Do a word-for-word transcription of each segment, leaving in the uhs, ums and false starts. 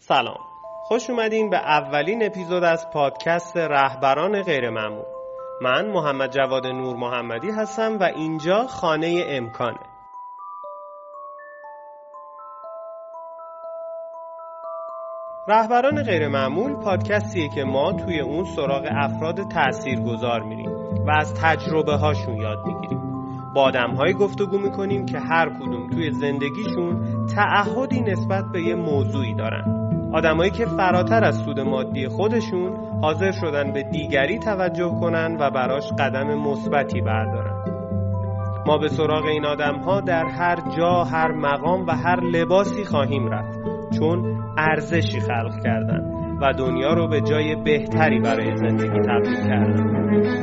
سلام، خوش اومدین به اولین اپیزود از پادکست رهبران غیرمعمول. من محمد جواد نور محمدی هستم و اینجا خانه امکانه. رهبران غیرمعمول پادکستیه که ما توی اون سراغ افراد تاثیرگذار میریم و از تجربه هاشون یاد میگیریم. با آدم‌هایی گفتگو میکنیم که هر کدوم توی زندگیشون تعهدی نسبت به یه موضوعی دارن. آدمایی که فراتر از سود مادی خودشون حاضر شدن به دیگری توجه کنن و براش قدم مثبتی بردارن. ما به سراغ این آدم‌ها در هر جا، هر مقام و هر لباسی خواهیم رفت، چون ارزشی خلق کردن و دنیا رو به جای بهتری برای زندگی تبدیل کردن.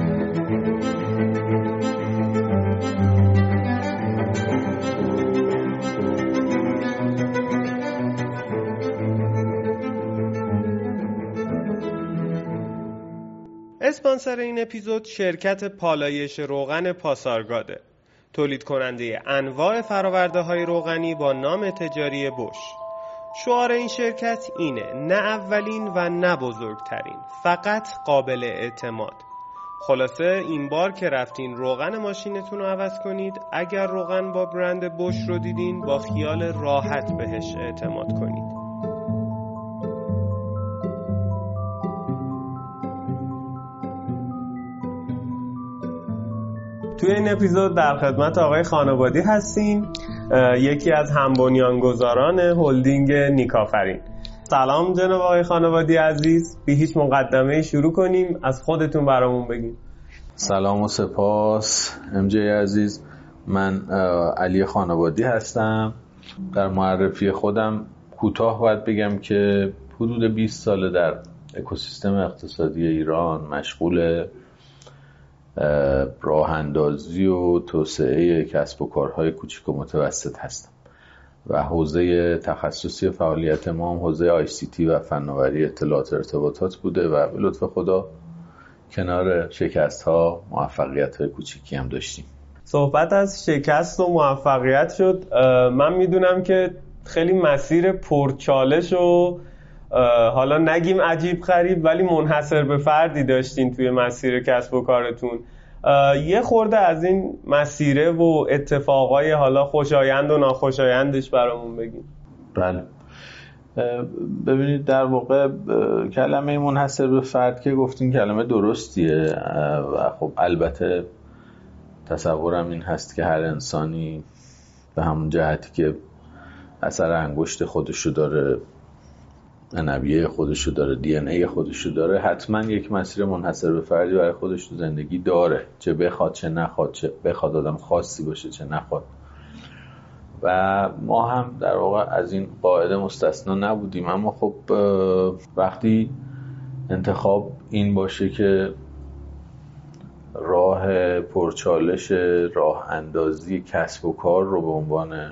اسپانسر این اپیزود شرکت پالایش روغن پاسارگاده، تولید کننده انواع فرآورده‌های روغنی با نام تجاری بوش. شعار این شرکت اینه: نه اولین و نه بزرگترین، فقط قابل اعتماد. خلاصه این بار که رفتین روغن ماشینتون رو عوض کنید، اگر روغن با برند بوش رو دیدین، با خیال راحت بهش اعتماد کنید. توی این اپیزود در خدمت آقای خانوادی هستیم، یکی از همبنیانگذاران هلدینگ نیکافرین. سلام جناب آقای خانوادی عزیز، بی هیچ مقدمه شروع کنیم، از خودتون برامون بگیم. سلام و سپاس ام جی عزیز، من علی خانوادی هستم. در معرفی خودم کوتاه باید بگم که حدود بیست ساله در اکوسیستم اقتصادی ایران مشغول راه اندازی و توسعه کسب و کارهای کوچیک و متوسط هستم و حوزه تخصصی فعالیت ما هم حوزه آی سی تی و فناوری اطلاعات و ارتباطات بوده و به لطف خدا کنار شکست ها موفقیت های کوچیکی هم داشتیم. صحبت از شکست و موفقیت شد. من میدونم که خیلی مسیر پرچالش و حالا نگیم عجیب غریب ولی منحصر به فردی داشتین توی مسیر کسب و کارتون. یه خورده از این مسیره و اتفاقای حالا خوشایند و ناخوشایندش برامون بگیم. بله، ببینید در واقع کلمه منحصر به فرد که گفتین کلمه درستیه و خب البته تصورم این هست که هر انسانی به همون جهتی که اثر انگشت خودشو داره، نبیه خودشو داره، دی ان ای خودشو داره، حتما یک مسیر منحصر به فردی برای خودش تو زندگی داره، چه بخواد چه نخواد، چه بخواد آدم خاصی باشه چه نخواد. و ما هم در واقع از این قاعده مستثنا نبودیم. اما خب وقتی انتخاب این باشه که راه پرچالش راه اندازی کسب و کار رو به عنوان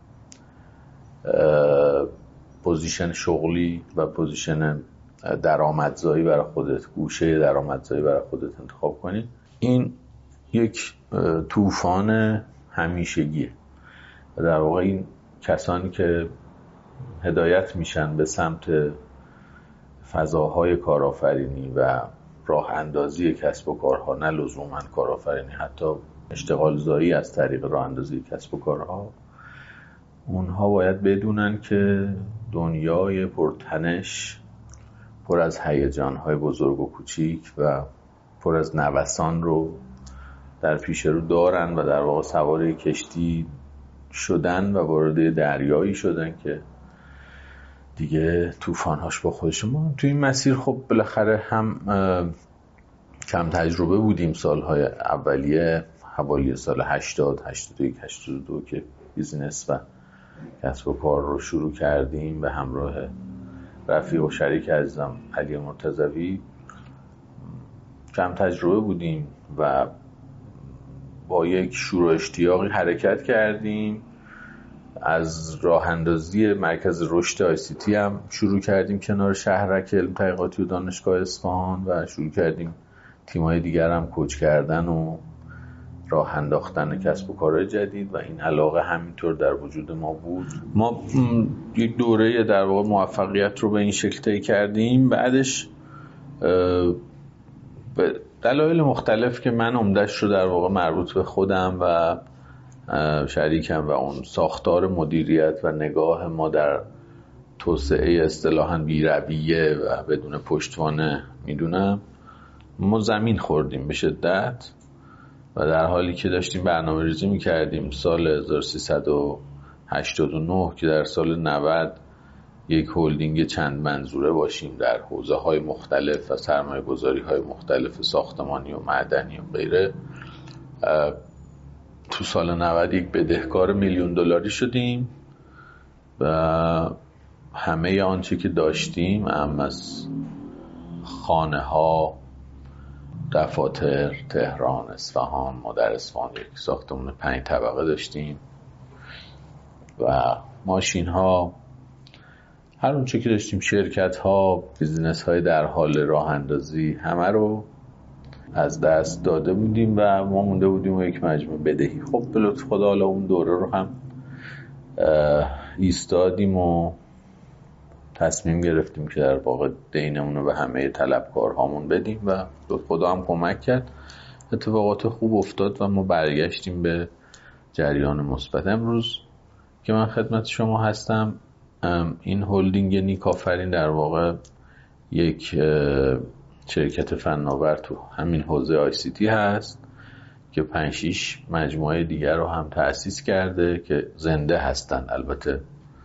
پوزیشن شغلی و پوزیشن درآمدزایی برای خودت، گوشه درآمدزایی برای خودت انتخاب کنی، این یک طوفان همیشگیه. در واقع این کسانی که هدایت میشن به سمت فضاهای کارآفرینی و راه اندازی کسب و کارها، نه لزوما کارآفرینی، حتی اشتغال زایی از طریق راه اندازی کسب و کارها، اونها باید بدونن که دنیای پرتنش، پر از هیجان‌های بزرگ و کوچیک و پر از نوسان رو در پیش رو دارن و در واقع سوار کشتی شدن و وارد دریایی شدن که دیگه طوفان‌هاش با خودشون. ما توی این مسیر خب بالاخره هم کم تجربه بودیم. سالهای اولیه حوالی سال هشتاد، هشتاد و یک، هشتاد و دو که بیزینس و کسب و کار رو شروع کردیم به همراه رفیق و شریک عزیزم علی مرتضوی، کم تجربه بودیم و با یک شور و اشتیاقی حرکت کردیم. از راه اندازی مرکز رشد آی سی تی هم شروع کردیم کنار شهرک علم تحقیقاتی و دانشگاه اصفهان و شروع کردیم تیم‌های دیگر هم کوچ کردن و راه انداختن کسب و کارهای جدید و این علاقه همینطور در وجود ما بود. ما یک دوره در واقع موفقیت رو به این شکل طی کردیم. بعدش به دلایل مختلف که من عمده‌اش رو در واقع مربوط به خودم و شریکم و اون ساختار مدیریت و نگاه ما در توسعه اصطلاحاً بی‌رویه و بدون پشتوانه میدونم، ما زمین خوردیم به شدت و در حالی که داشتیم برنامه ریزی میکردیم سال هزار و سیصد و هشتاد و نه که در سال نود یک هولدینگ چند منظوره باشیم در حوزه های مختلف و سرمایه گذاری های مختلف ساختمانی و معدنی و غیره، تو سال نود یک بدهکار میلیون دلاری شدیم و همه آنچه که داشتیم، هم از خانه ها، دفاتر، تهران، اصفهان، ما در اصفهان یک ساختمان پنج طبقه داشتیم و ماشین ها، هر اونچه که داشتیم، شرکت ها، بیزینس های در حال راه اندازی، همه رو از دست داده بودیم و ما مونده بودیم و یک مجموعه بدهی. خب به لطف خدا حالا اون دوره رو هم ایستادیم و تصمیم گرفتیم که در واقع دینمون رو به همه طلبکارهامون بدیم و لطف خدا هم کمک کرد، اتفاقات خوب افتاد و ما برگشتیم به جریان مثبت. امروز که من خدمت شما هستم، این هولدینگ نیک آفرین در واقع یک شرکت فناور تو همین حوزه آی سی تی هست که پنج شش مجموعه دیگر رو هم تأسیس کرده که زنده هستن. البته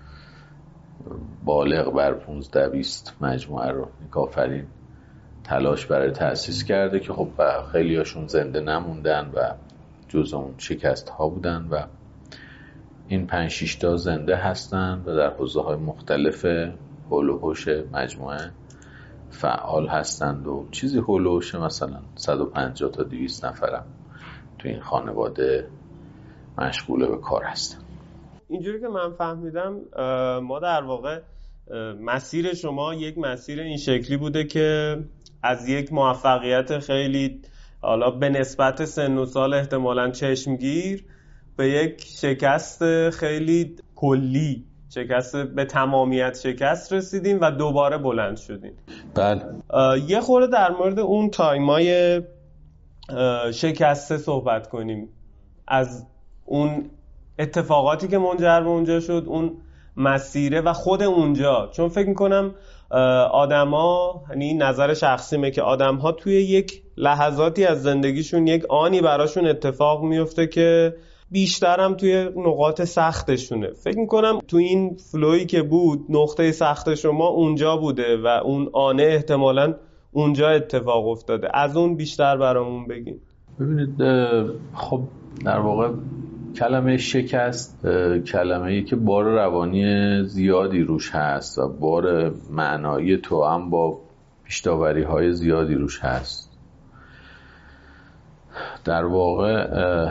بالغ بر پانزده بیست مجموعه رو نیک آفرین تلاش برای تأسیس کرده که خب خیلی هاشون زنده نموندن و جز اون شکست ها بودن و این پنج شش تا زنده هستن و در حوزه های مختلف هول و هوش مجموعه فعال هستند و چیزی هول و هوش مثلا صد و پنجاه تا دویست نفرم تو این خانواده مشغول به کار هستن. اینجوری که من فهمیدم ما در واقع مسیر شما یک مسیر این شکلی بوده که از یک موفقیت خیلی حالا به نسبت سن و سال احتمالاً چشمگیر به یک شکست خیلی کلی، شکست به تمامیت شکست رسیدیم و دوباره بلند شدیم. بله. یه خورده در مورد اون تایمای شکسته صحبت کنیم، از اون اتفاقاتی که منجر به اونجا شد، اون مسیره و خود اونجا. چون فکر میکنم آدما، یعنی نظر شخصیمه که آدم‌ها توی یک لحظاتی از زندگیشون یک آنی براشون اتفاق میفته که بیشترم توی نقاط سختشونه. فکر میکنم تو این فلویی که بود نقطه سخت شما اونجا بوده و اون آنه احتمالاً اونجا اتفاق افتاده. از اون بیشتر برامون بگین. ببینید، خب در واقع کلمه شکست کلمه‌ای که بار روانی زیادی روش هست و بار معنایی تو هم با پیش‌داوری‌های زیادی روش هست. در واقع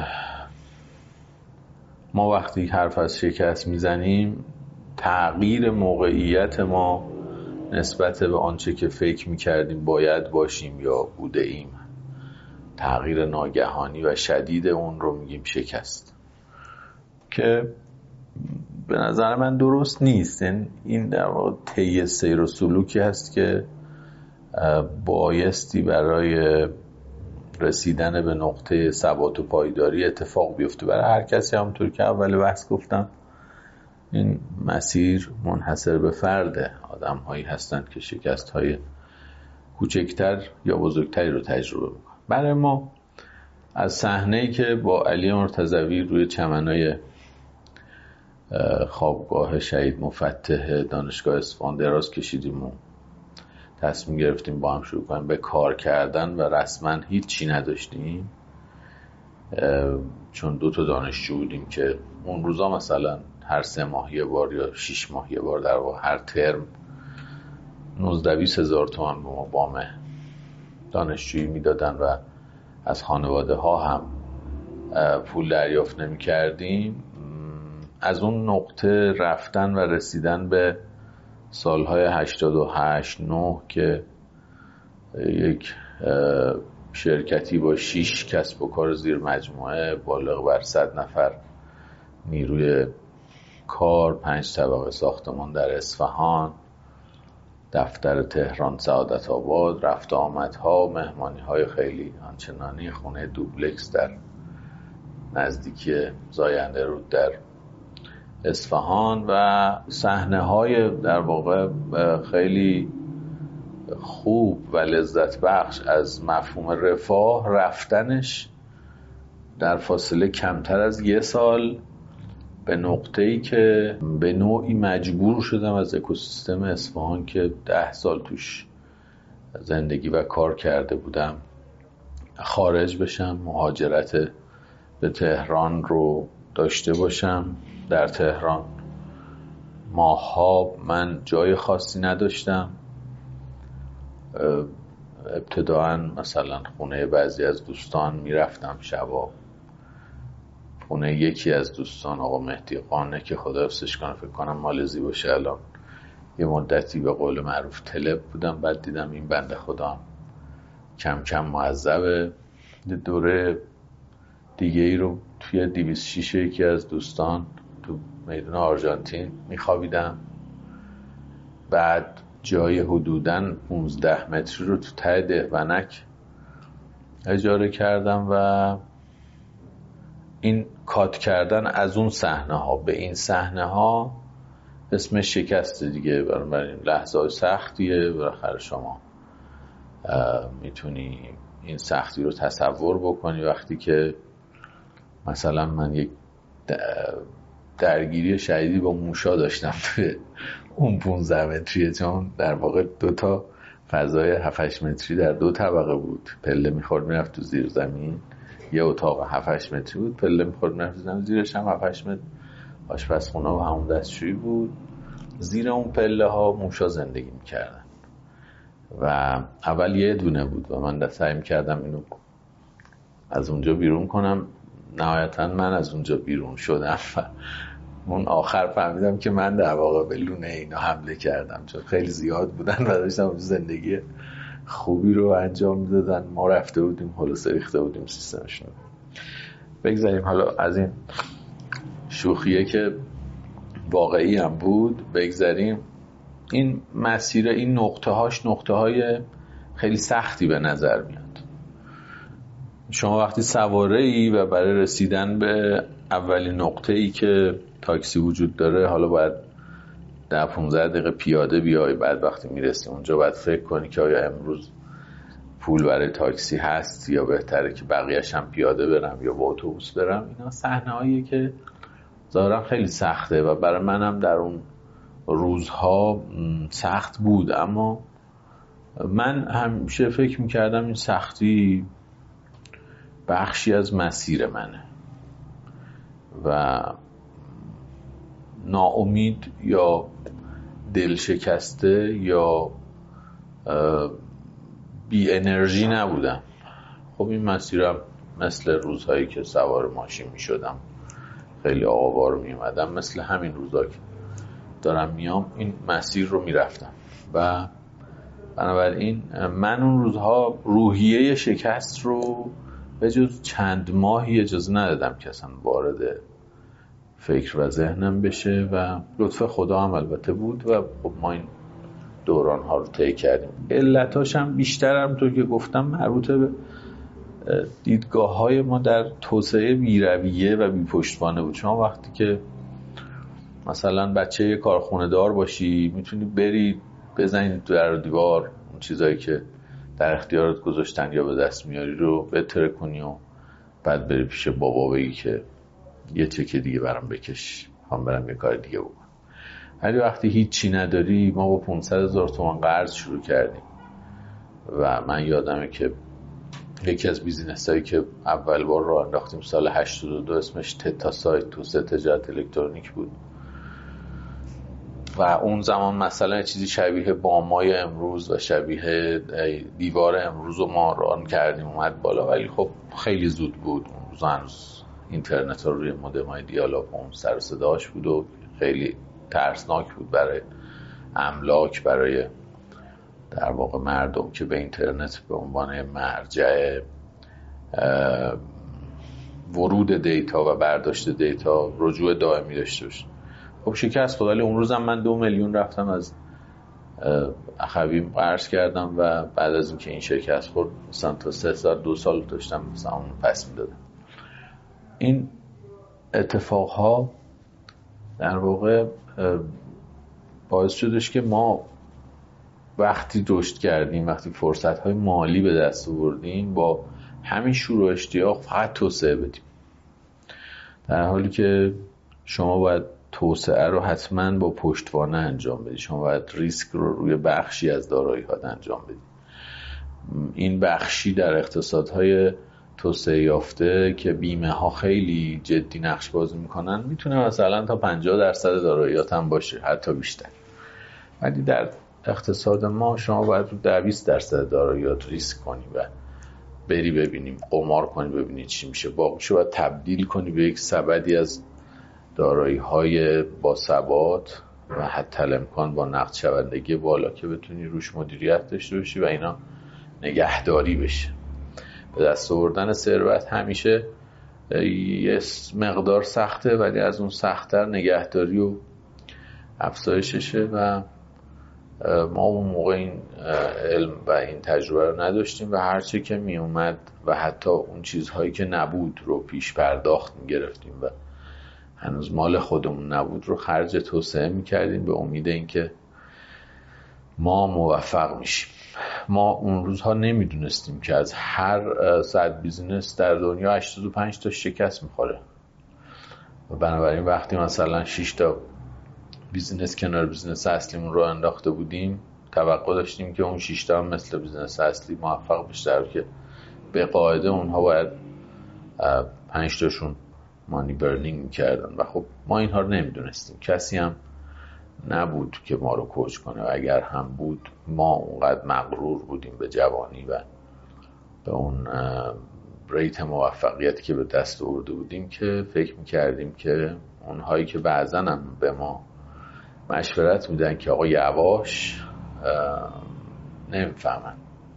ما وقتی حرف از شکست میزنیم، تغییر موقعیت ما نسبت به آنچه که فکر میکردیم باید باشیم یا بوده ایم، تغییر ناگهانی و شدید اون رو میگیم شکست، که به نظر من درست نیست. این در واقع طی سیر و سلوکی هست که بایستی برای رسیدن به نقطه ثبات و پایداری اتفاق بیفته برای هر کسی. همونطور که اول بحث گفتم، این مسیر منحصر به فرده. آدم هایی هستند که شکست های کوچکتر یا بزرگتری رو تجربه میکنن. برای ما از صحنه‌ای که با علی مرتضوی روی چمنای خوابگاه شهید مفتح دانشگاه اصفهان دراز کشیدیم و تصمیم گرفتیم با هم شروع کنیم به کار کردن و رسما هیچی نداشتیم، چون دو تا دانشجو بودیم که اون روزا مثلا هر سه ماه یه بار یا شش ماه یه بار در واقع هر ترم نوزده بیست هزار تومان به ما وام دانشجویی میدادن و از خانواده ها هم پول دریافت نمی کردیم. از اون نقطه رفتن و رسیدن به سالهای هشتاد و هشت نه که یک شرکتی با شش کسب و کار زیر مجموعه بالغ بر صد نفر نیروی کار، پنج طبقه ساختمان در اصفهان، دفتر تهران سعادت آباد، رفت آمدها، مهمانی های خیلی آنچنانی، خونه دوبلکس در نزدیکی زاینده رود در اصفهان و صحنه های در واقع خیلی خوب و لذت بخش از مفهوم رفاه. رفتنش در فاصله کمتر از یه سال به نقطه‌ای که به نوعی مجبور شدم از اکوسیستم اصفهان که ده سال توش زندگی و کار کرده بودم خارج بشم، مهاجرت به تهران رو داشته باشم. در تهران ماها من جای خاصی نداشتم. ابتداعاً مثلا خونه بعضی از دوستان میرفتم شبا، خونه یکی از دوستان آقا مهدی قانه که خدا حفظش کنه، فکر کنم مالزی باشه الان، یه مدتی به قول معروف طلب بودم. بعد دیدم این بنده خدا کم کم معذبه. دوره دیگه ای رو توی دویست و شش یکی از دوستان تو میدون آرژانتین میخوابیدم. بعد جای حدوداً پانزده متری رو تو ته دهونک اجاره کردم و این کات کردن از اون صحنه ها به این صحنه ها اسم شکست دیگه. برای لحظه های سختیه، بالاخره شما میتونی این سختی رو تصور بکنی وقتی که مثلا من یک درگیری شدیدی با موشا داشتم توی اون پانزده متریه، چون در واقع دو تا فضای هفت هشت متری در دو طبقه بود، پله میخورد میرفت تو زیر زمین، یه اتاق هفت هشت متری بود، پله میخورد میرفت تو زمین، زیرش هم هفت هشت متر آشپزخونه و همون دستشویی بود. زیر اون پله ها موشا زندگی میکردن و اول یه دونه بود و من سعی میکردم اینو از اونجا بیرون کنم. نهایتا من از اونجا بیرون شدم و اون آخر فهمیدم که من در واقع به لونه اینا حمله کردم، چون خیلی زیاد بودن و داشتم زندگی خوبی رو انجام میدادن. ما رفته بودیم خلاصه ریخته بودیم سیستمشون. بگذاریم حالا از این شوخیه که واقعی هم بود، بگذاریم این مسیر، این نقطه هاش نقطه های خیلی سختی به نظر میاد. شما وقتی سواره ای و برای رسیدن به اولین نقطه ای که تاکسی وجود داره، حالا باید ده پانزده دقیقه پیاده بیای، بعد وقتی میرسی اونجا باید فکر کنی که آیا امروز پول برای تاکسی هست یا بهتره که بقیه‌اش هم پیاده برم یا با اتوبوس برم. اینا صحنه‌هایی که ظاهرا خیلی سخته و برای منم در اون روزها سخت بود، اما من همیشه فکر میکردم این سختی بخشی از مسیر منه و ناامید یا دل شکسته یا بی انرژی نبودم. خب این مسیرم مثل روزهایی که سوار ماشین می شدم خیلی آوار می اومدم، مثل همین روزها که دارم میام این مسیر رو می رفتم و بنابراین من اون روزها روحیه شکست رو به جز چند ماهی اجازه ندادم که اصلا وارد فکر و ذهنم بشه و لطف خدا هم البته بود و خب ما این دوران ها رو طی کردیم. علتاش هم بیشترم تو که گفتم مربوط به دیدگاه های ما در توسعه بی‌رویه و بی پشتوانه بود. شما وقتی که مثلا بچه یه کارخونه دار باشی میتونی بری بزنی در دیوار اون چیزایی که در اختیارت گذاشتن یا به دست میاری رو بتره کنی و بعد بری پیش بابا بگی که یه چکه دیگه برام بکش، هم برم یه کار دیگه بکنم. ولی وقتی هیچی نداری، ما با پانصد هزار تومان قرض شروع کردیم و من یادمه که یکی از بیزینس هایی که اول بار رو انداختیم سال هشتاد و دو اسمش تتا سایت تو سه تجارت الکترونیک بود و اون زمان مثلا چیزی شبیه بامای امروز و شبیه دیوار امروز رو ما ران کردیم اومد بالا، ولی خب خیلی زود بود. اون روز هنوز اینترنت رو روی مودمای دیالاپ اون سر و صداش بود و خیلی ترسناک بود برای املاک، برای در واقع مردم که به اینترنت به عنوان مرجع ورود دیتا و برداشت دیتا رجوع دائمی داشته باشه. خب شکست خورد، ولی اون روزم من دو میلیون رفتم از اخویم قرض کردم و بعد از اینکه این شکست خورد مثلا تا سه سال دو سال داشتم مثلا اون پس میدادم. این اتفاقها در واقع باعث شدش که ما وقتی رشد کردیم، وقتی فرصت‌های مالی به دست آوردیم، با همین شور و اشتیاق فقط توسعه بدیم، در حالی که شما باید توسعه رو حتما با پشتوانه انجام بدید. شما باید ریسک رو روی بخشی از دارایی‌ها انجام بدید. این بخشی در اقتصادهای توسعه یافته که بیمه ها خیلی جدی نقش بازی میکنن میتونه مثلا تا پنجاه درصد داراییات هم باشه، حتی بیشتر. ولی در اقتصاد ما شما باید رو ده بیست درصد داراییات ریسک کنی و بری ببینیم قمار کنی ببینی چی میشه، باقیشو باید تبدیل کنی به یک سبدی از دارایی های با ثبات و حتی الامکان با نقد شوندگی بالا که بتونی روش مدیریت داشته باشی و اینا نگهداری بشه. به دست آوردن ثروت همیشه یه مقدار سخته، ولی از اون سخت‌تر نگهداری و افزایششه و ما اون موقع این علم و این تجربه رو نداشتیم و هرچی که می اومد و حتی اون چیزهایی که نبود رو پیش پرداخت می گرفتیم و هنوز مال خودمون نبود رو خرج توسعه می کردیم به امید اینکه ما موفق میشیم. ما اون روزها نمیدونستیم که از هر صد بیزینس در دنیا هشتاد و پنج تا شکست میخوره و بنابراین وقتی مثلا شش تا بیزینس کنار بیزینس اصلیمون رو انداخته بودیم توقع داشتیم که اون شش تا هم مثل بیزینس اصلی موفق بشه، که به قاعده اونها باید پنج تاشون مانی برنینگ میکردن و خب ما اینها رو نمیدونستیم. کسی هم نبود که ما رو کوچ کنه و اگر هم بود ما اونقدر مغرور بودیم به جوانی و به اون ریت موفقیتی که به دست آورده بودیم که فکر میکردیم که اونهایی که بعضا هم به ما مشورت میدن که آقا یواش نمیفهمن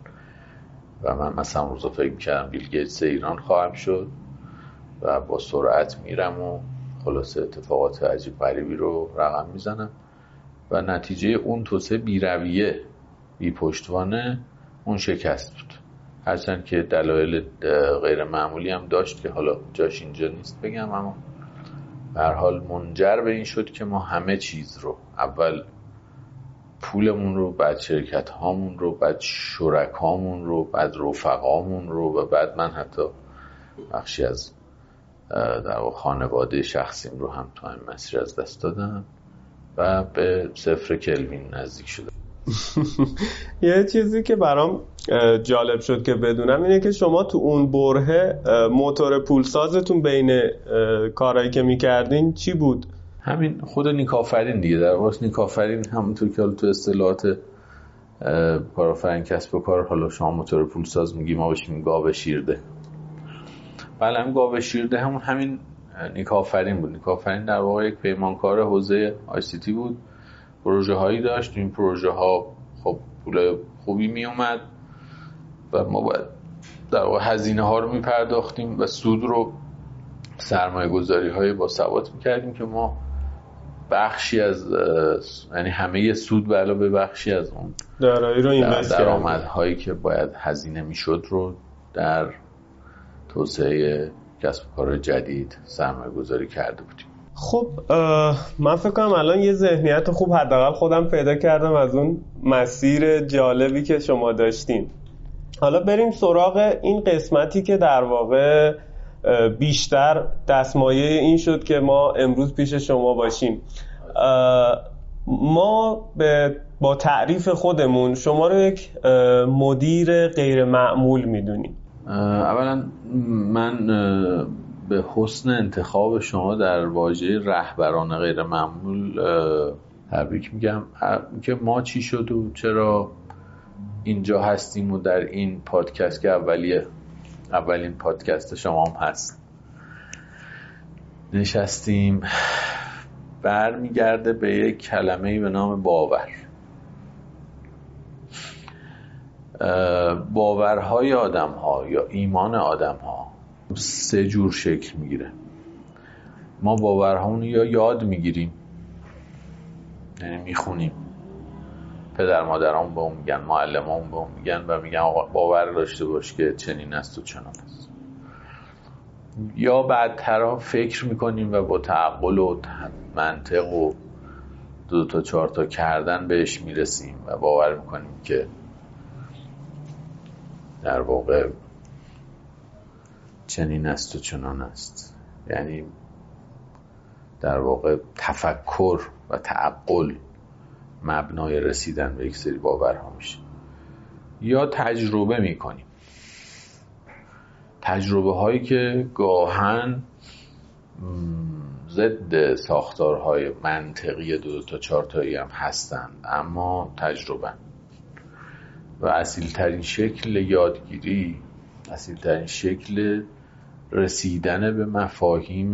و من مثلا روزا فکر میکردم بیل گیتس ایران خواهم شد و با سرعت میرم و خلاصه اتفاقات عجیب غریبی رو رقم میزنم و نتیجه اون توسعه بی رویه بی پشتوانه اون شکست بود. هرچند که دلایل غیر معمولی هم داشت که حالا جاش اینجا نیست بگم، اما به هر حال منجر به این شد که ما همه چیز رو، اول پولمون رو، بعد شرکت هامون رو، بعد شرکامون رو، بعد رفقامون رو و بعد من حتی بخشی از در خانواده شخصیم رو هم تو این مسیر از دست دادم و به صفر کلوین نزدیک شدم. یه چیزی که برام جالب شد که بدونم اینه که شما تو اون برهه موتور پولسازتون بین کارهایی که میکردین چی بود؟ همین خود نیکافرین دیگه. در واقع نیکافرین همونطور که حالا تو اصطلاحات کارآفرین کسب و کار حالا شما موتور پولساز میگی، ما بهش میگیم گاو شیرده. بله همین گاو شیرده همون همین نیکافرین بود. نیکافرین در واقع یک پیمانکار حوزه آی سی تی بود، پروژه هایی داشت. این پروژه ها خب پول خوبی می اومد و ما باید در واقع هزینه ها رو می پرداختیم و سود رو سرمایه گذاری های با ثبات می کردیم که ما بخشی از یعنی همه سود به علاوه بخشی از اون دارایی رو اینوست کردیم، درآمدهایی که باید هزینه می شد رو در توسعه کسب و کار جدید سرمایه گذاری کرده بودیم. خب من فکر کنم الان یه ذهنیت خوب حداقل خودم پیدا کردم از اون مسیر جالبی که شما داشتین. حالا بریم سراغ این قسمتی که در واقع بیشتر دستمایه این شد که ما امروز پیش شما باشیم. ما به با تعریف خودمون شما رو یک مدیر غیر معمول میدونیم. اولا من به حسن انتخاب شما در واژه رهبران غیر معمول تبریک میگم که ما چی شد و چرا اینجا هستیم و در این پادکست که اولیه اولین پادکست شما هم هست نشستیم، برمیگرده به یک کلمه‌ای به نام باور. باورهای آدم ها یا ایمان آدم ها سه جور شکل میگیره. ما باورهامون یا یاد میگیریم، یعنی میخونیم، پدر مادرامون به اون میگن، معلمامون به اون میگن و میگن آقا باور داشته باش که چنین است و چنان است. یا بعدتر فکر میکنیم و با تعقل و منطق و دو تا چهار تا کردن بهش میرسیم و باور میکنیم که در واقع چنین است و چنان است. یعنی در واقع تفکر و تعقل مبنای رسیدن به یک سری باورها میشه. یا تجربه میکنیم، تجربه هایی که گاهن ضد ساختارهای منطقی دو, دو تا چهار تایی هم هستند، اما تجربه و اصیل ترین شکل یادگیری، اصیل ترین شکل رسیدن به مفاهیم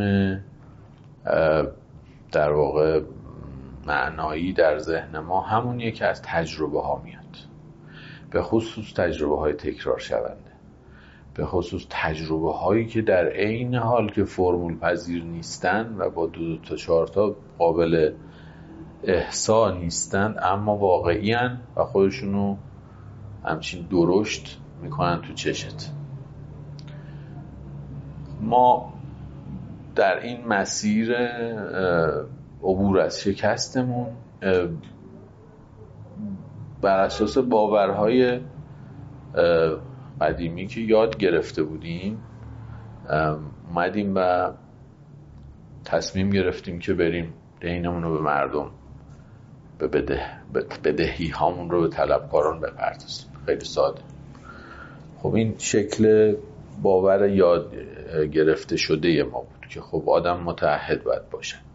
در واقع معنایی در ذهن ما همونیه که از تجربه ها میاد، به خصوص تجربه های تکرار شونده، به خصوص تجربه هایی که در عین حال که فرمول پذیر نیستن و با دو, دو تا چهار تا قابل احصا نیستن، اما واقعی هن و خودشونو همچین درشت میکنن تو چشت. ما در این مسیر عبور از شکستمون بر اساس باورهای قدیمی که یاد گرفته بودیم اومدیم و تصمیم گرفتیم که بریم دینمون رو به مردم به بده بدهی هامون رو به طلبکاران بپردازیم. خیلی ساده. خب این شکل باور یاد گرفته شده ما بود که خب آدم متعهد باید باشد.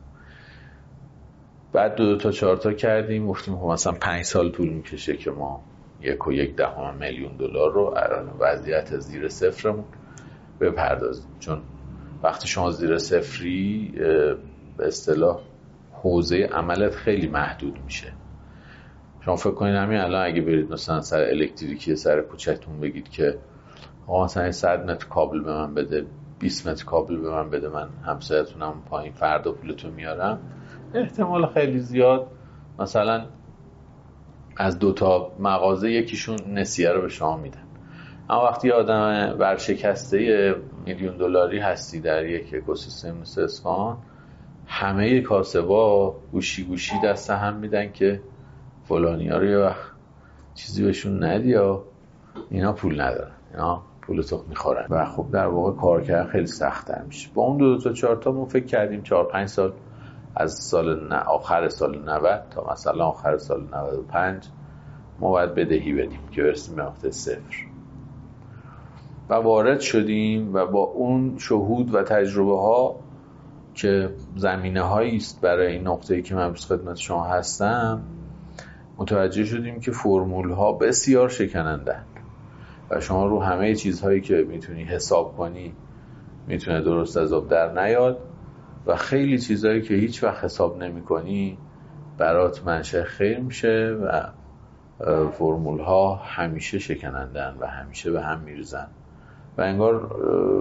بعد دو, دو تا چهار تا کردیم، گفتیم خب مثلا پنج سال طول میکشه که ما یک و یک دهم میلیون دلار رو الان وضعیت زیر صفرمون بپردازیم، چون وقتی شما زیر صفری به اصطلاح حوزه عملت خیلی محدود میشه. شما فکر کنید همین الان اگه برید مثلا سر الکتریکی سر کوچه‌تون بگید که آقا مثلا صد متر کابل به من بده، بیست متر کابل به من بده، من همسایه‌تونم پایین فردا پولتو میارم، احتمال خیلی زیاد مثلا از دو تا مغازه یکیشون نسیه رو به شما میدن. اما وقتی آدم ورشکسته میلیون دلاری هستی در یک اکوسیستم مثل اصفهان، همه کاسبا گوشی گوشی دست هم میدن که فلانی ها رو یه وقت چیزی بهشون ندی یا اینا پول ندارن، اینا پول تو میخورن و خب در واقع کار کردن خیلی سخت‌تر میشه. با اون دو, دو تا چهار تا ما فکر کردیم چهار پنج سال از سال نه آخر سال نود تا مثلا آخر سال نود و پنج ما باید بدهی بدیم که برسیم به نقطه صفر و وارد شدیم و با اون شهود و تجربه ها که زمینه هایی است برای این نقطه‌ای که من امروز خدمت شما هستم، متوجه شدیم که فرمول ها بسیار شکنندند و شما رو همه چیزهایی که میتونی حساب کنی میتونه درست از آب در نیاد و خیلی چیزهایی که هیچ وقت حساب نمی کنی برات منشأ خیر میشه و فرمول ها همیشه شکنندن و همیشه به هم میریزن و انگار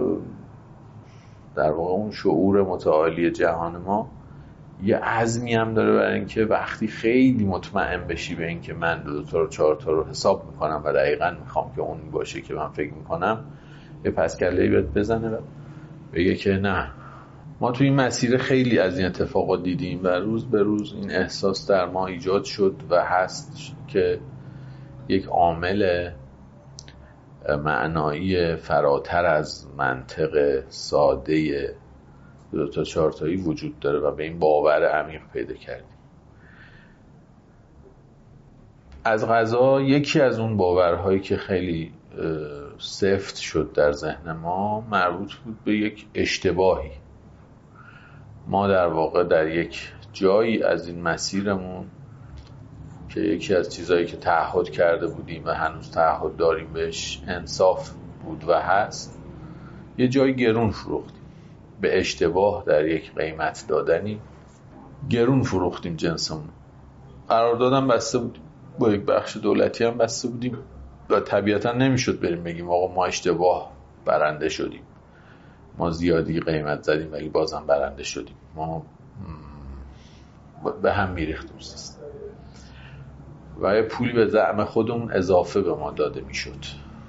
در واقع اون شعور متعالی جهان ما یه عزمی هم داره برای اینکه وقتی خیلی مطمئن بشی به اینکه من دو, دو تا رو چهار تا رو حساب میکنم و دقیقاً میخوام که اون باشه که من فکر میکنم، یه پسکله‌ای بهت بزنه و بگه که نه. ما توی این مسیر خیلی از این اتفاقات دیدیم و روز به روز این احساس در ما ایجاد شد و هست که یک عامل معنایی فراتر از منطق ساده دو تا چهار تایی وجود داره و به این باور عمیق پیدا کردیم. از قضا یکی از اون باورهایی که خیلی سفت شد در ذهن ما مربوط بود به یک اشتباهی. ما در واقع در یک جایی از این مسیرمون که یکی از چیزایی که تعهد کرده بودیم و هنوز تعهد داریم بهش انصاف بود و هست، یه جایی گرون فروختیم. به اشتباه در یک قیمت دادنی گرون فروختیم جنسمون. قراردادم بسته بودیم، با یک بخش دولتی هم بسته بودیم و طبیعتا نمیشد بریم بگیم آقا ما اشتباه برنده شدیم، ما زیادی قیمت زدیم ولی بازم برنده شدیم، ما به هم میریختیم سیستم و یه پولی به زعم خودمون اضافه به ما داده میشد.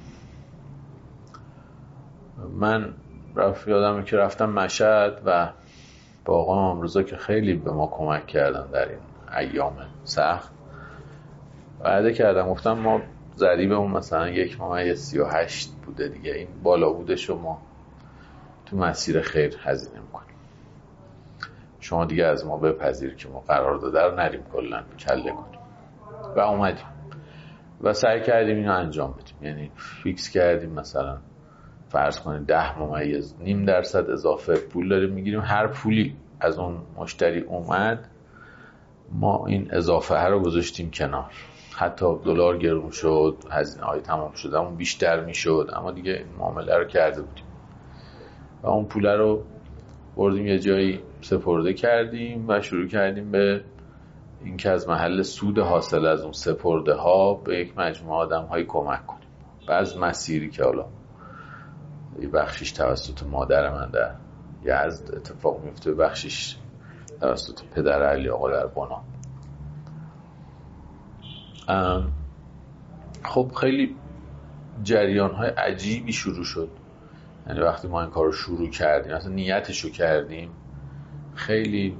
من رفت یادمه که رفتم مشهد و با آقا امروزا که خیلی به ما کمک کردن در این ایام سخت، وعده کردم گفتم ما ضریبمون مثلا یک ممیز سی و هشت بوده دیگه، این بالا بوده شما تو مسیر خیر هزینه میکنیم، شما دیگه از ما بپذیر که ما قرار داده رو نریم کلن کله کنیم. و اومدیم و سعی کردیم اینو انجام بدیم، یعنی فیکس کردیم مثلا فرض کنید ده ممیز نیم درصد اضافه پول داریم میگیریم، هر پولی از اون مشتری اومد ما این اضافه ها رو گذاشتیم کنار، حتی دلار گرون شد هزینه های تمام شد اون بیشتر میشد، اما دیگه این معامله رو کرده بودیم و اون پول رو بردیم یه جایی سپرده کردیم و شروع کردیم به اینکه از محل سود حاصل از اون سپرده ها به یک مجموعه آدم های کمک کنیم. و از مسیری که حالا یه بخشیش توسط مادر من در یزد اتفاق میفته، بخشیش توسط پدر علی آقا در بنا. خب خیلی جریان های عجیبی شروع شد، یعنی وقتی ما این کار رو شروع کردیم اصلا نیتش رو کردیم خیلی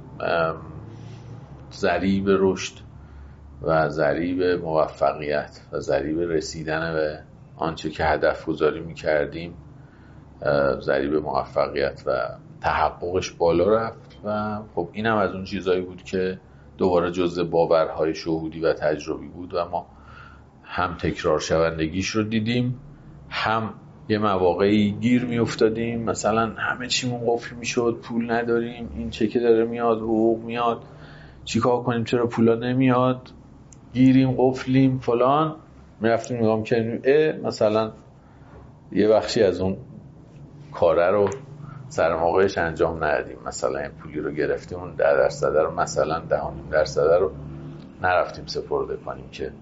ضریب رشد و ضریب موفقیت و ضریب رسیدن به آنچه که هدف گذاری میکردیم ضریب موفقیت و تحققش بالا رفت و خب اینم از اون چیزایی بود که دوباره جزء باورهای شهودی و تجربی بود و ما هم تکرار شوندگیش رو دیدیم، هم یه مواقعی گیر می افتادیم مثلا همه چیمون قفل می شد، پول نداریم، این چکه داره میاد، حقوق میاد، چیکار کنیم چرا پولا نمیاد، گیریم قفلیم فلان، می رفتیم نگاه میکنیم اه مثلا یه بخشی از اون کاره رو سر موقعش انجام ندادیم، مثلا این پولی رو گرفتیم اون ده درصد رو مثلا ده و نیم درصد رو نرفتیم سپرده کنیم که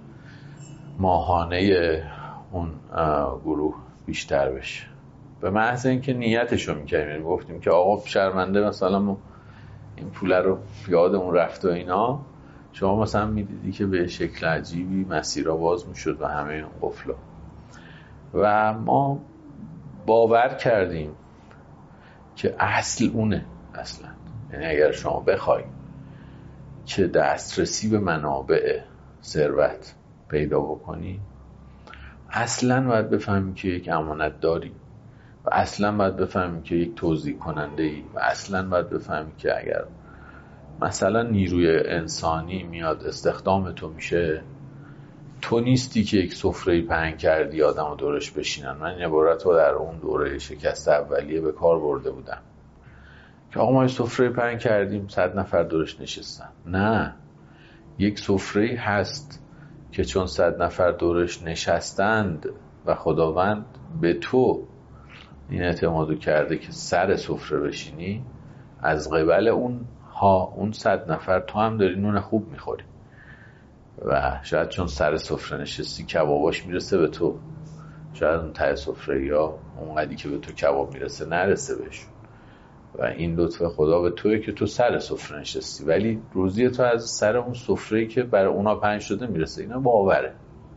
ماهانه اون گروه بیشتر بشه، به محض اینکه نیتشو میکردیم، یعنی گفتیم که آقا شرمنده مثلا ما این پول رو یادمون رفت و اینا، شما مثلا میدیدی که به شکل عجیبی مسیرها باز میشد و همه این قفلا و ما باور کردیم که اصل اونه اصلا، یعنی اگر شما بخوای که دسترسی به منابع ثروت پیدا بکنی اصلا باید بفهمی که یک امانت داری و اصلا باید بفهمی که یک توزیع کننده ای و اصلا باید بفهمی که اگر مثلا نیروی انسانی میاد استخدام تو میشه، تو نیستی که یک سفره پهن کردی آدم رو دورش بشینن. من این عبارت رو در اون دوره شکست اولیه به کار برده بودم که آقا ما یک سفره پهن کردیم صد نفر دورش نشستن، نه، یک سفره هست که چون صد نفر دورش نشستند و خداوند به تو این اعتمادو کرده که سر سفره بشینی، از قبل اون ها اون صد نفر تو هم داری نون خوب میخوری و شاید چون سر سفره نشستی کباباش میرسه به تو، شاید اون ته سفره یا اون قدی که به تو کباب میرسه نرسه بهشون و این لطف خدا به توی که تو سر سفره نشستی ولی روزی تو از سر اون سفره‌ای که برای اونا پهن شده میرسه. اینا باوره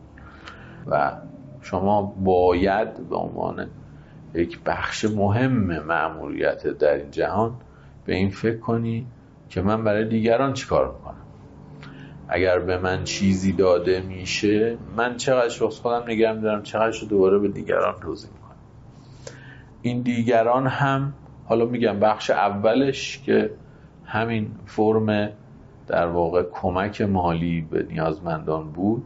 و شما باید به عنوان یک بخش مهم مأموریت در این جهان به این فکر کنی که من برای دیگران چیکار میکنم، اگر به من چیزی داده میشه من چقدر واسه خودم نگه میدارم، چقدر دوباره به دیگران توزیع میکنم. این دیگران هم حالا میگم بخش اولش که همین فرم در واقع کمک مالی به نیازمندان بود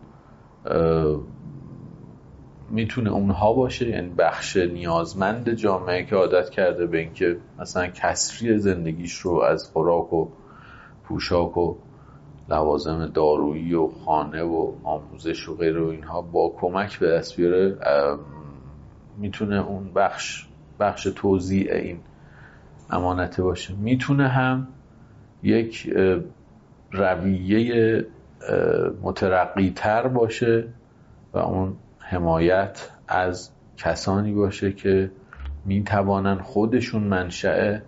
میتونه اونها باشه، یعنی بخش نیازمند جامعه که عادت کرده به اینکه مثلا کسری زندگیش رو از خوراک و پوشاک و لوازم دارویی و خانه و آموزش و غیره و اینها با کمک به دست بیاره، میتونه اون بخش بخش توزیع این امانته باشه. میتونه هم یک رویه مترقی تر باشه و اون حمایت از کسانی باشه که میتوانن خودشون منشأ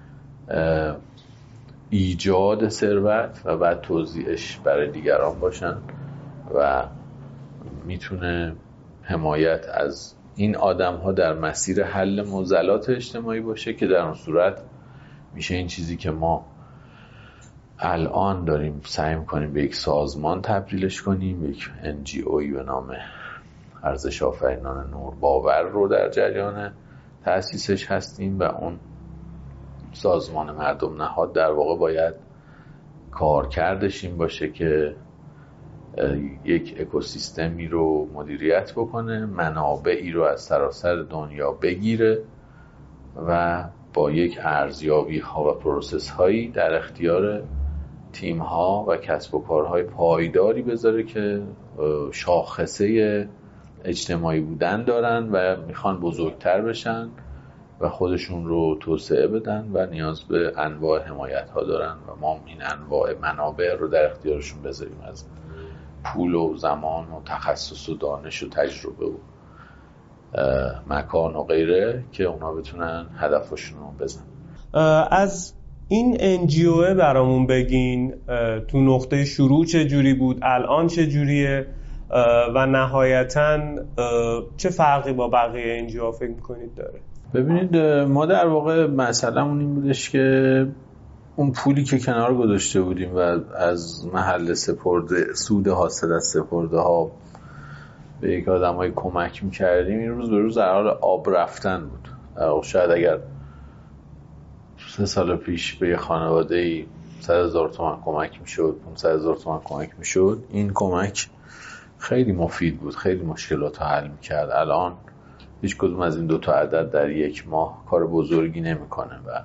ایجاد ثروت و بعد توزیعش برای دیگران باشن و میتونه حمایت از این آدم ها در مسیر حل معضلات اجتماعی باشه که در اون صورت میشه این چیزی که ما الان داریم سعی میکنیم به یک سازمان تبدیلش کنیم، یک ان جی اوی به نام ارزش آفرینان نورباور رو در جریان تأسیسش هستیم و اون سازمان مردم نهاد در واقع باید کارکردش این باشه که یک اکوسیستمی رو مدیریت بکنه، منابعی رو از سراسر دنیا بگیره و با یک ارزیابی ها و پروسس هایی در اختیار تیم ها و کسب و کارهای پایداری بذاره که شاخصه اجتماعی بودن دارن و میخوان بزرگتر بشن و خودشون رو توسعه بدن و نیاز به انواع حمایت ها دارن و ما این انواع منابع رو در اختیارشون بذاریم، از پول و زمان و تخصص و دانش و تجربه و مکان و غیره که اونا بتونن هدفشون رو بزنن. از این ان جی او برامون بگین، تو نقطه شروع چه جوری بود، الان چه جوریه و نهایتاً چه فرقی با بقیه ان جی او فکر می‌کنید داره؟ ببینید ما در واقع مسئله‌مون این بودش که اون پولی که کنار گذاشته بودیم و از محل سپرده سود حاصل از سپرده ها به یک آدمای کمک می‌کردیم، این روز به روز در حال آب رفتن بود. در واقع شاید اگر سه سال پیش به یه خانواده‌ای صد هزار تومان کمک می‌شد، پانصد هزار تومان کمک می‌شد، این کمک خیلی مفید بود، خیلی مشکلات رو حل می‌کرد. الان هیچ کدوم از این دو تا عدد در یک ماه کار بزرگی نمی‌کنه و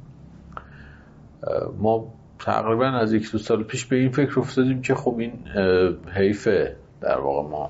ما تقریبا از یک دو سال پیش به این فکر افتادیم که خب این حیفه، در واقع ما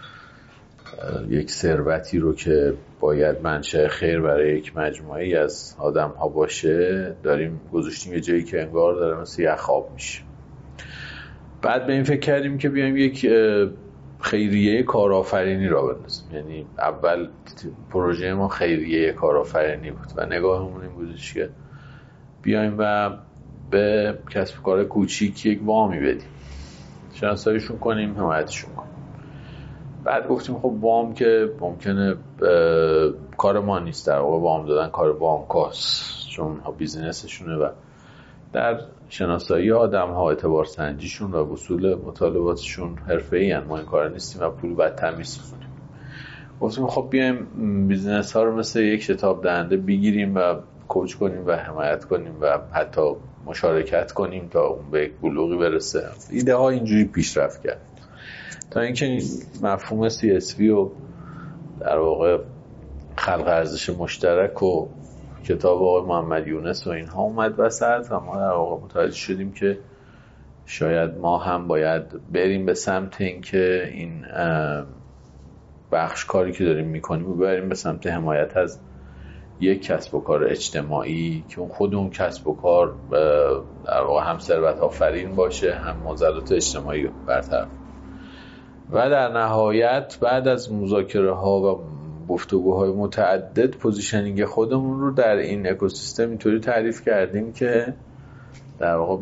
یک ثروتی رو که باید منشأ خیر برای یک مجموعه‌ای از آدم‌ها باشه داریم گذاشتیم یه جایی که انگار داره مثل یخ آب میشه. بعد به این فکر کردیم که بیایم یک خیریه کارآفرینی را بندازیم. یعنی اول پروژه ما خیریه کارآفرینی بود و نگاهمون این بودش که بیایم و به کسب و کار کوچیک یک وامی بدیم، شناساییشون کنیم، حمایتشون کنیم. بعد گفتیم خب وام که ممکنه کار ما نیست، در واقع وام دادن کار بانکاست، چون ها بیزینسشونه و در شناسایی آدم ها اعتبار سنجیشون و وصول مطالباتشون حرفه‌ای ان، ما این کار نیستیم و پول باید تمیز کنیم. گفتیم خب بیایم بیزینس ها رو مثل یک شتاب دهنده بگیریم و کوچ کنیم و حمایت کنیم و حتی مشارکت کنیم تا اون به یک بلوغی برسه. ایده ها اینجوری پیشرفت کرد تا اینکه مفهوم سی اس وی و در واقع خلق ارزش مشترک و کتاب آقای محمد یونس و اینها اومد وسط و ما در واقع متوجه شدیم که شاید ما هم باید بریم به سمت اینکه این بخش کاری که داریم میکنیم و بریم به سمت حمایت از یک کسب و کار اجتماعی که اون خود اون کسب و کار در واقع هم ثروت آفرین باشه، هم معضلات اجتماعی برطرف. و در نهایت بعد از مذاکره ها و گفتگوهای متعدد پوزیشنینگ خودمون رو در این اکوسیستم اینطوری تعریف کردیم که در واقع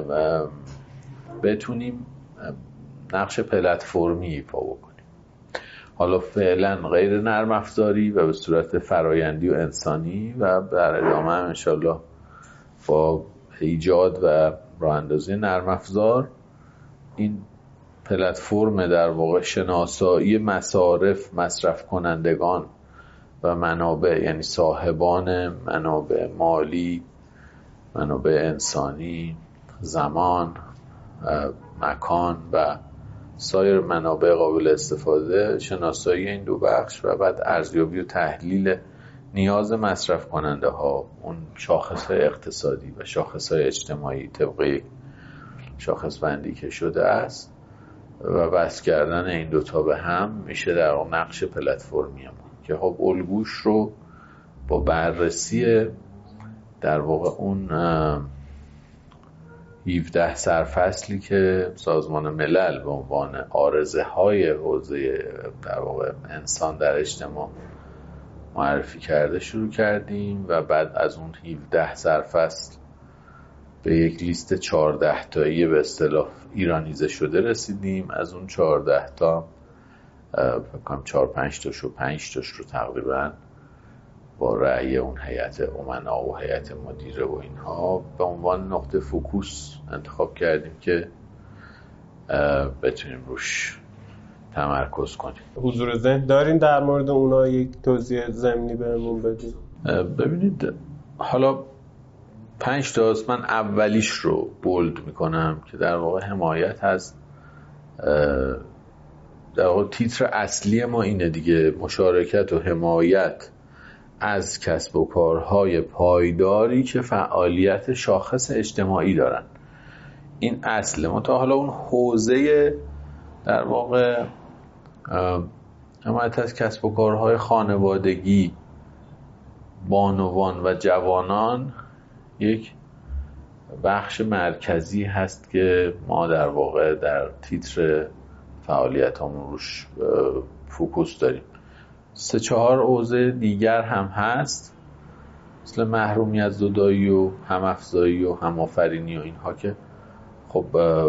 بتونیم نقش پلتفرمی ایفا بکنیم. حالا فعلا غیر نرم افزاری و به صورت فرایندی و انسانی و در ادامه هم انشالله با ایجاد و راه اندازی نرم افزار این پلتفرم در واقع شناسایی مصارف، مصرف کنندگان و منابع، یعنی صاحبان منابع مالی، منابع انسانی، زمان، مکان و سایر منابع قابل استفاده، شناسایی این دو بخش و بعد ارزیابی و تحلیل نیاز مصرف کننده ها، اون شاخص‌های اقتصادی و شاخص‌های اجتماعی طبق شاخص بندی که شده است و بس کردن این دوتا به هم میشه در نقش پلتفرمی ما که خب الگوش رو با بررسی در واقع اون هفده سرفصلی که سازمان ملل به عنوان عارضه های حوزه در واقع انسان در اجتماع معرفی کرده شروع کردیم و بعد از اون هفده سرفصل به یک لیست چهارده تایی به اصطلاح ایرانیزه شده رسیدیم. از اون چهارده تا فکر کنم چهار پنج تاش و پنج تاش رو تقریبا با رأی اون هیئت امنا و هیئت مدیره و اینها به عنوان نقطه فوکوس انتخاب کردیم که بتونیم روش تمرکز کنیم. حضور ذهن دارین در مورد اونا یک توضیح ضمنی بهمون بدید؟ ببینید حالا پنج تاست، من اولیش رو بولد میکنم که در واقع حمایت از در واقع تیتر اصلی ما اینه دیگه، مشارکت و حمایت از کسب و کارهای پایداری که فعالیت شاخص اجتماعی دارن. این اصله. ما تا حالا اون حوزه در واقع حمایت از کسب و کارهای خانوادگی، بانوان و جوانان یک بخش مرکزی هست که ما در واقع در تیتر فعالیت همون روش فوکوس داریم. سه چهار حوزه دیگر هم هست، مثل محرومیت زدایی و همافزایی و همآفرینی و اینها که خب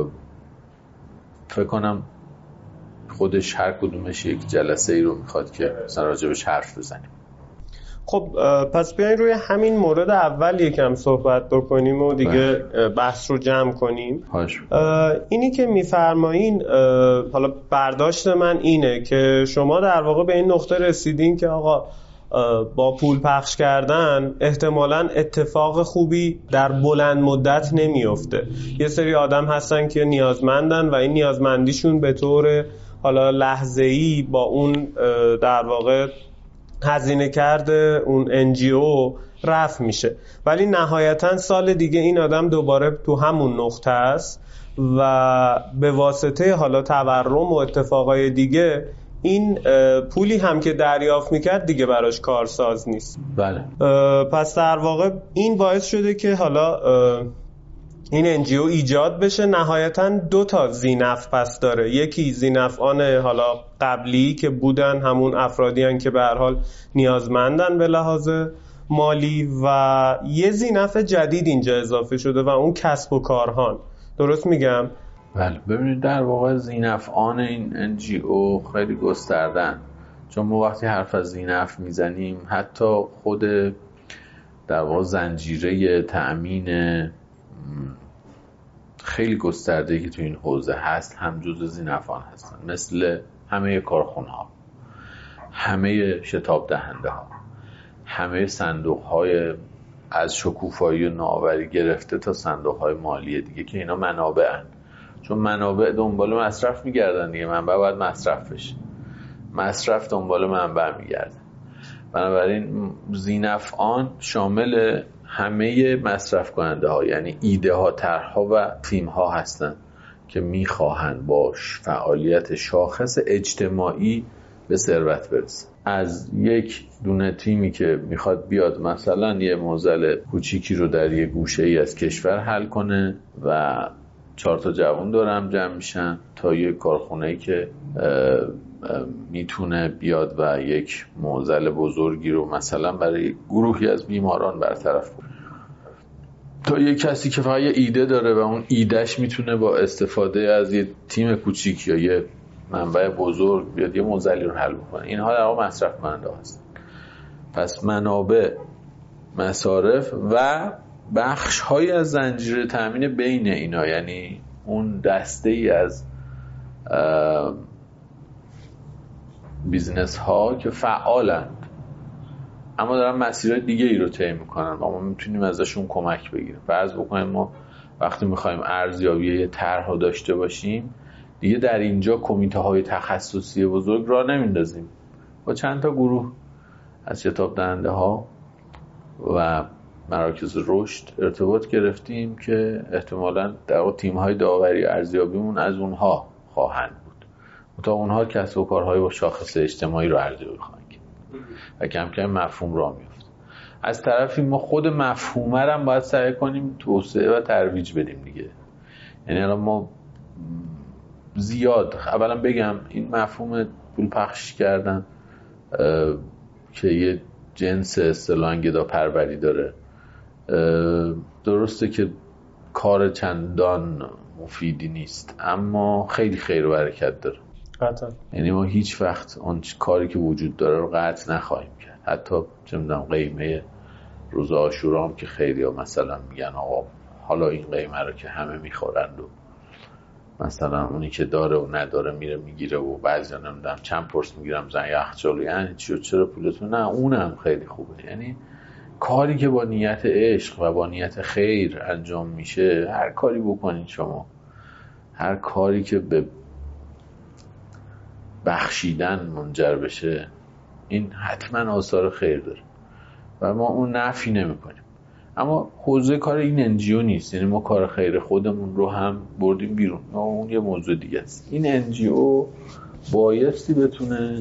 فکر کنم خودش هر کدومش یک جلسه ای رو میخواد که مثلا راجبش حرف بزنیم. خب پس بیاین روی همین مورد اول یکم صحبت بکنیم و دیگه بحث رو جمع کنیم. هاش. اینی که میفرمایین، حالا برداشت من اینه که شما در واقع به این نقطه رسیدین که آقا با پول پخش کردن احتمالاً اتفاق خوبی در بلند مدت نمیفته. یه سری آدم هستن که نیازمندن و این نیازمندیشون به طور حالا لحظه‌ای با اون در واقع هزینه کرده اون ان جی او رفع میشه، ولی نهایتاً سال دیگه این آدم دوباره تو همون نقطه است و به واسطه حالا تورم و اتفاقای دیگه این پولی هم که دریافت میکرد دیگه براش کارساز نیست. بله. پس در واقع این باعث شده که حالا این ان جی او ایجاد بشه. نهایتاً دو تا ذینفع پس داره. یکی ذینفعان حالا قبلی که بودن، همون افرادی هن که به هر حال نیازمندن به لحاظ مالی، و یه ذینفع جدید اینجا اضافه شده و اون کسب و کارهان. درست میگم؟ بله. ببینید در واقع ذینفعان این ان جی او خیلی گستردن، چون ما وقتی حرف از ذینفع میزنیم حتی خود در واقع زنجیره تأمین خیلی گسترده که تو این حوزه هست هم جزء ذینفعان هستن، مثل همه کارخونه ها، همه شتاب دهنده ها، همه صندوق های از شکوفایی و نوآوری گرفته تا صندوق های مالی دیگه که اینا منابع هن. چون منابع دنبال مصرف میگردن دیگه، منبع باید مصرف بشه، مصرف دنبال منبع میگردن. بنابراین ذینفعان شامل همه مصرف کننده ها، یعنی ایده ها، طرح ها و تیم ها هستن که میخواهند با فعالیت شاخص اجتماعی به ثروت برسن. از یک دونه تیمی که میخواد بیاد مثلا یه معضل کوچیکی رو در یه گوشه ای از کشور حل کنه و چهار تا جوان دورم جمع میشن، تا یه کارخونه‌ای که میتونه بیاد و یک معضل بزرگی رو مثلا برای گروهی از بیماران برطرف کنه، تا یه کسی که فقط یه ایده داره و اون ایدهش میتونه با استفاده از یه تیم کوچیک یا یه منبع بزرگ بیاد یه معضلی رو حل بکنه. اینها در واقع مصرف کننده هستن. پس منابع، مصارف و بخش های از زنجیره تامین بین اینا، یعنی اون دسته ای از بیزنس ها که فعالند اما دارن مسیرهای دیگه ای رو طی میکنن و ما میتونیم ازشون کمک بگیریم. فرض بکنیم ما وقتی میخوایم ارزیابی یه طرح رو داشته باشیم دیگه در اینجا کمیته های تخصصی بزرگ را نمیندازیم، با چند تا گروه از شتاب دهنده ها و مراکز رشد ارتباط گرفتیم که احتمالاً در واقع تیم‌های داوری ارزیابیمون از اونها خواهند بود، تا اونها کسب و کارهای با شاخص اجتماعی رو ارزیابی خواهند کرد و کم کم مفهوم راه میفته. از طرفی ما خود مفهومه رو هم باید سعی کنیم توسعه و ترویج بدیم دیگه. یعنی الان ما زیاد اولا بگم این مفهوم پول پخش کردن که یه جنس اصطلاحاً گدا پروری داره، درسته که کار چندان مفیدی نیست اما خیلی خیر و برکت داره. قطعا. یعنی ما هیچ وقت اون کاری که وجود داره رو قطع نخواهیم کرد. حتی چه می‌دونم قیمه روز عاشورا هم که خیلی ها مثلا میگن آقا حالا این قیمه رو که همه میخورند و مثلا اونی که داره و نداره میره میگیره و بعضی نمیدونم چند پرس میگیرم زن یخچال، یعنی چی و چرا پولتون؟ نه اونم خیلی خوبه. یعنی کاری که با نیت عشق و با نیت خیر انجام میشه، هر کاری بکنید شما، هر کاری که به بخشیدن منجر بشه، این حتما آثار خیر داره و ما اون نفی نمی کنیم. اما حوزه کار این انجیو نیست، یعنی ما کار خیر خودمون رو هم بردیم بیرون، اون یه موضوع دیگه است. این انجیو بایستی بتونه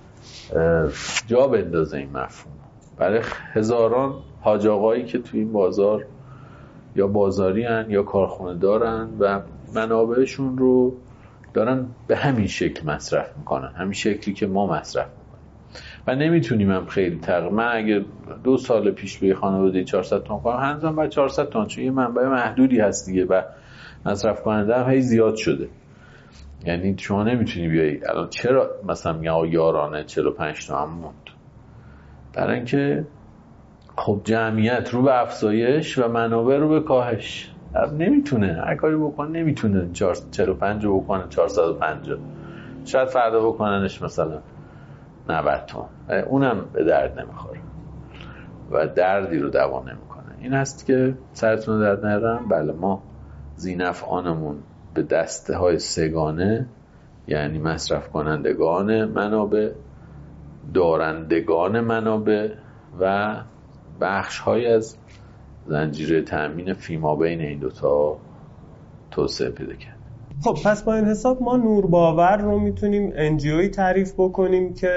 جا بندازه این مفهوم برای هزاران حاج آقایی که توی این بازار یا بازاری هن یا کارخونه دارن و منابعشون رو دارن به همین شکل مصرف میکنن، همین شکلی که ما مصرف میکنیم و نمیتونیم هم خیلی تغییر. من اگر دو سال پیش به خانواده چهارصد تومن کنم هنوزم باید چهارصد تومن، چون یه منبع محدودی هست دیگه و مصرف کننده هم هی زیاد شده. یعنی شما نمیتونی بیایی الان چرا مثلا میگه یارانه چهل و پنج تومن موند، برای اینکه خب جمعیت رو به افزایش و منابع رو به کاهش. نمیتونه هر کاری بکنه، نمیتونه چهل و پنج رو بکنه چهارصد و پنجاه، شاید فردا بکننش مثلا نود تومن، اونم به درد نمیخوره و دردی رو دوا نمیکنه. این هست که سرتون درد نرم. بله ما ذینفعانمون به دسته های سگانه، یعنی مصرف کنندگان منابع، دارندگان منابع و بخش های از زنجیره تأمین فیما بین این دوتا توسعه پیدا کرد. خب پس با این حساب ما نورباور رو میتونیم انجیوی تعریف بکنیم که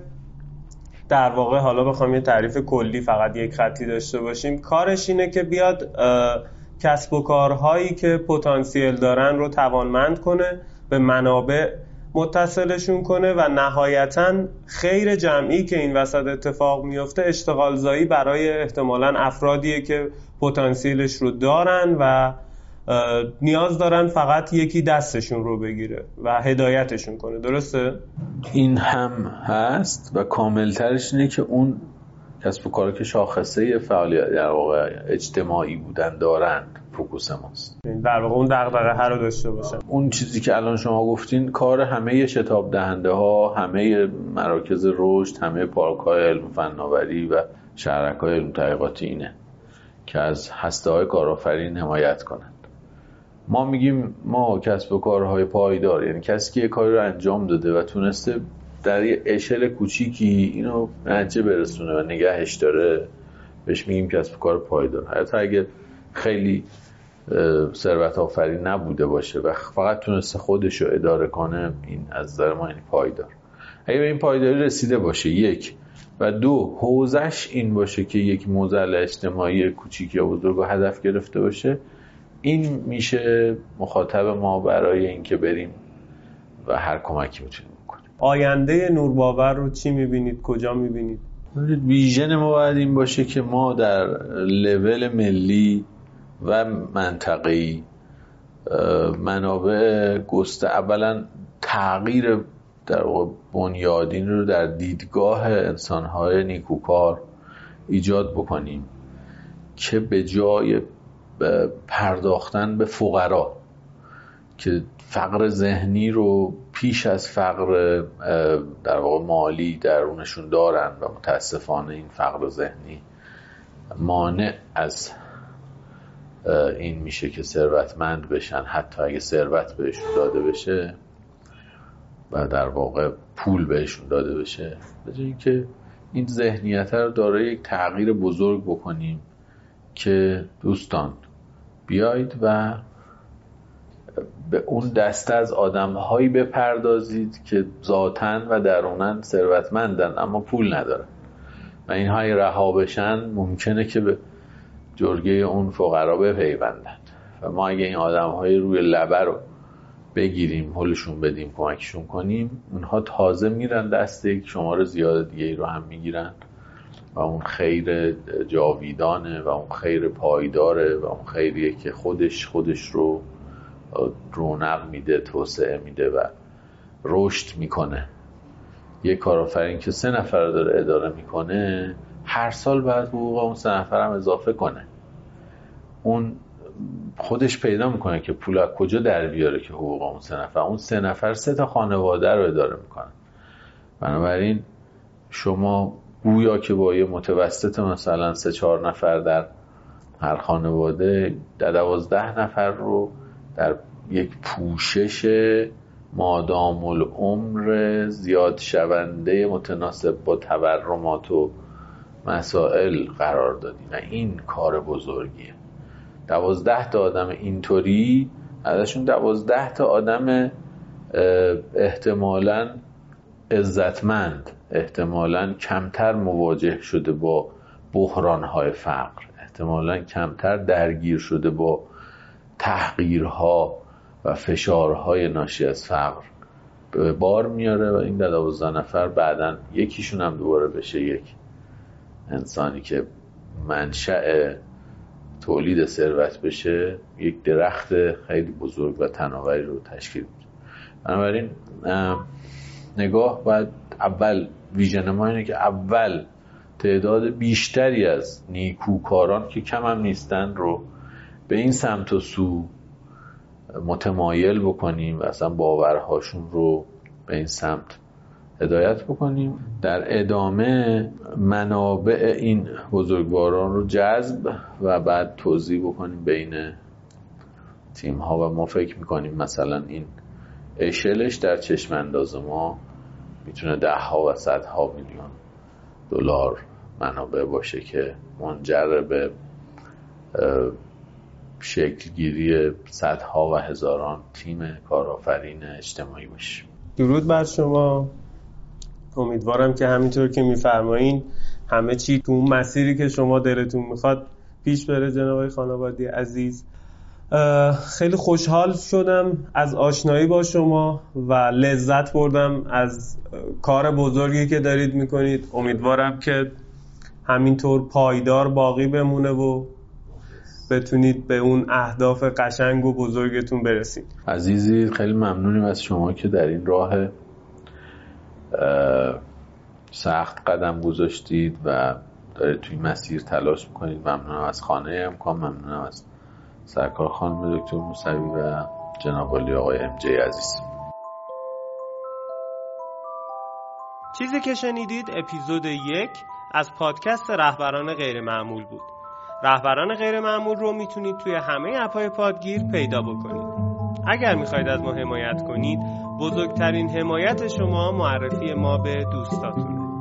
در واقع، حالا بخوام یه تعریف کلی فقط یک خطی داشته باشیم، کارش اینه که بیاد کسب و کارهایی که پتانسیل دارن رو توانمند کنه، به منابع متصلشون کنه و نهایتاً خیر جمعی که این وسط اتفاق میفته اشتغال زایی برای احتمالاً افرادیه که پتانسیلش رو دارن و نیاز دارن فقط یکی دستشون رو بگیره و هدایتشون کنه. درسته؟ این هم هست و کاملترش اینه که اون کسب و کار که شاخصه فعالیت در واقع اجتماعی بودن دارند فوکوس ماست، در واقع اون دغدغه هر رو داشته باشن. اون چیزی که الان شما گفتین کار همه شتاب دهنده ها، همه مراکز رشد، همه پارک های علم فناوری و شهرک های علم تحقیقاتی اینه که از هسته های کارآفرین حمایت کنند. ما میگیم ما کسب و کارهای پایدار، یعنی کسی که یه کاری رو انجام داده و تونسته در یه اشل کوچیکی اینو نتیجه برسونه و نگهش داره، بهش میگیم کسب و کار پایدار. حتی اگه خیلی ثروت آفرین نبوده باشه و فقط تونسته خودش رو اداره کنه، این از نظر ما این پایدار. اگه به این پایداری رسیده باشه، یک، و دو، حوزش این باشه که یک معضل اجتماعی کوچیک یا بزرگ رو هدف گرفته باشه، این میشه مخاطب ما برای اینکه بریم و هر کمکی میتونیم بکنیم. آینده نورباور رو چی میبینید؟ کجا میبینید؟ ویژن ما باید این باشه که ما در لول ملی و منطقه‌ای منابع گسته اولا تغییر در بنیادین رو در دیدگاه انسان‌های نیکوکار ایجاد بکنیم که به جای پرداختن به فقرا که فقر ذهنی رو پیش از فقر در واقع مالی درونشون دارن و متاسفانه این فقر ذهنی مانع از این میشه که ثروتمند بشن، حتی اگه ثروت بهشون داده بشه و در واقع پول بهشون داده بشه. به جای اینکه این ذهنیت رو داره یک تغییر بزرگ بکنیم که دوستان بیایید و به اون دسته از آدم‌هایی بپردازید که ذاتاً و دروناً ثروتمندن اما پول ندارن و اینها رها بشن، ممکنه که به جرگه اون فقرا بپیوندن و ما اگه این آدم‌های روی لبه رو بگیریم، حلشون بدیم، کمکشون کنیم، اونها تازه میرن دست یک شمار زیاد دیگه ای رو هم میگیرن و اون خیر جاویدانه و اون خیر پایداره و اون خیریه که خودش خودش رو رونق میده، توسعه میده و رشد میکنه. یه کارآفرین که سه نفر رو داره اداره میکنه، هر سال باید حقوق اون سه نفر هم اضافه کنه. اون خودش پیدا میکنه که پول از کجا در بیاره که حقوق اون سه نفر، اون سه نفر سه تا خانواده رو اداره میکنن. بنابراین شما گویا که با یه متوسط مثلا سه چهار نفر در هر خانواده در دوازده نفر رو در یک پوشش مادام العمر زیاد شونده متناسب با تورمات و مسائل قرار دادیم و این کار بزرگیه. دوازده تا آدم اینطوری، ازشون دوازده تا آدم احتمالاً عزتمند، احتمالاً کمتر مواجه شده با بحران‌های فقر، احتمالاً کمتر درگیر شده با تحقیرها و فشارهای ناشی از فقر به بار میاره و این دوازده نفر بعداً یکیشون هم دوباره بشه یک انسانی که منشأ تولید ثروت بشه، یک درخت خیلی بزرگ و تناوری رو تشکیل میده. بنابراین نگاه باید اول، ویژن ما اینه که اول تعداد بیشتری از نیکوکاران که کم هم نیستن رو به این سمت و سو متمایل بکنیم و اصلا باورهاشون رو به این سمت هدایت بکنیم. در ادامه منابع این بزرگواران رو جذب و بعد توزیع بکنیم بین تیم ها و ما فکر میکنیم مثلا این اشلش در چشم انداز ما میتونه ده ها و صد ها میلیون دلار منابع باشه که منجر به شکلگیری صدها و هزاران تیم کارآفرین اجتماعی باشه. درود بر شما. امیدوارم که همینطور که میفرمایین همه چی تو اون مسیری که شما دلتون میخواد پیش بره. جناب خانوادی عزیز، خیلی خوشحال شدم از آشنایی با شما و لذت بردم از کار بزرگی که دارید میکنید. امیدوارم که همینطور پایدار باقی بمونه و بتونید به اون اهداف قشنگ و بزرگتون برسید. عزیزی، خیلی ممنونیم از شما که در این راه سخت قدم گذاشتید و دارید توی مسیر تلاش میکنید. ممنونم از خانه امکان، ممنونم از سرکار خانم دکتر موسوی و جناب عالی آقای ام جی عزیز. چیزی که شنیدید اپیزود یک از پادکست رهبران غیر معمول بود. رهبران غیر معمول رو میتونید توی همه اپ‌های پادگیر پیدا بکنید. اگر میخواید از ما حمایت کنید، بزرگترین حمایت شما معرفی ما به دوستاتونه.